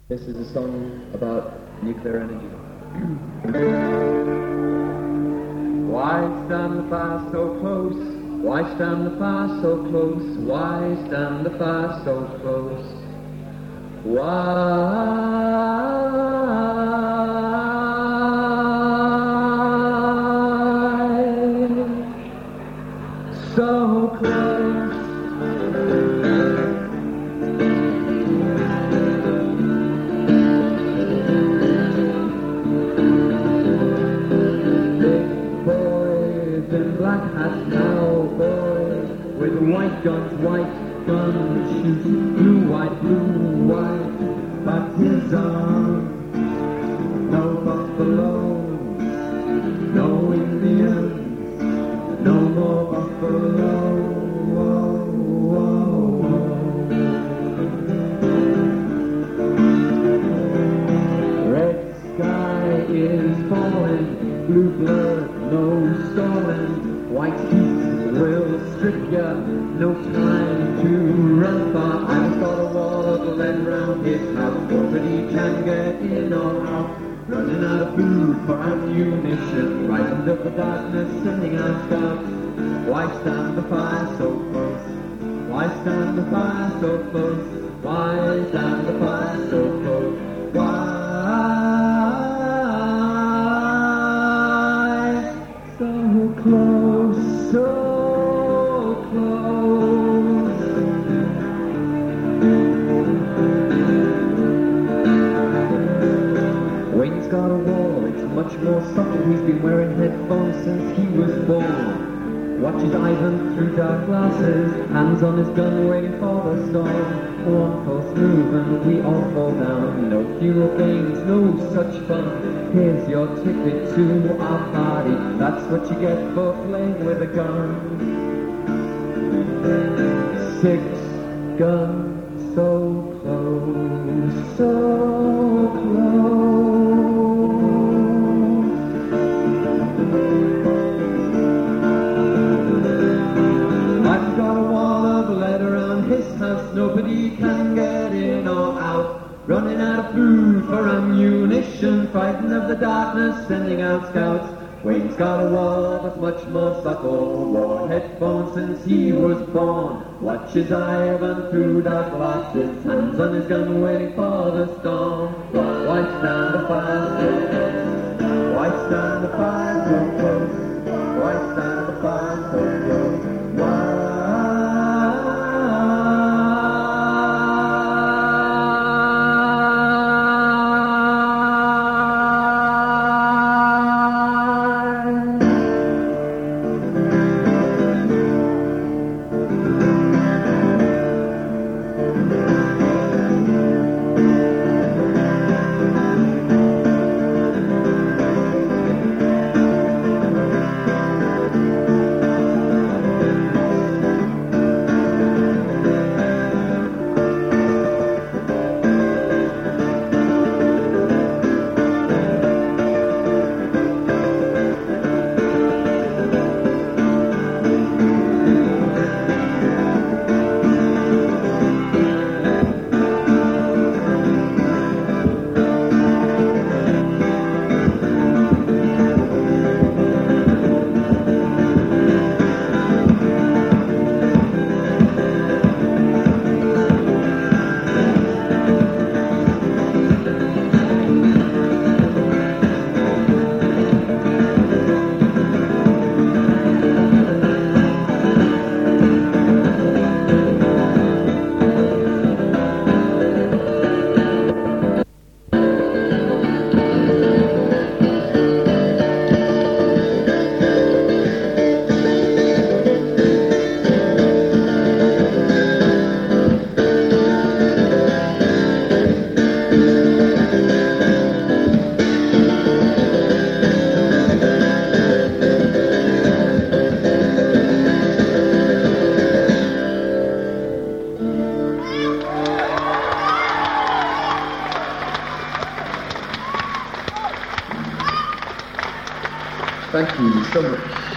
This is a song about nuclear energy. Why stand the fire so close? Why stand the fire so close? Why stand the fire so close? Why so close? White guns, shoot, blue, white, but his arms, no buffalo, no Indians, no more buffalo. Red sky is falling, blue blood, no stalling, white heat will strip ya, no time to run far. I've got a wall of lead round his house, nobody can get in or out. Running out of food for ammunition, frightened of the darkness, sending out scouts. Why stand the fire so close? Why stand the fire so close? Why stand the fire so close? Why so close? So got a wall, it's much more subtle. He's been wearing headphones since he was born. Watches Ivan through dark glasses, hands on his gun waiting for the storm. One false move and we all fall down. No funeral games, no such fun. Here's your ticket to our party. That's what you get for playing with a gun. 6 guns so close, so close. Nobody can get in or out. Running out of food for ammunition, frightened of the darkness, sending out scouts. Wayne's got a wall that's much more subtle. Wore headphones since he was born. Watches Ivan through dark glasses, hands on his gun waiting for the storm. Why stand the fire so close? Why stand the fire so close? Why stand the fire so close? Why? Thank you so much.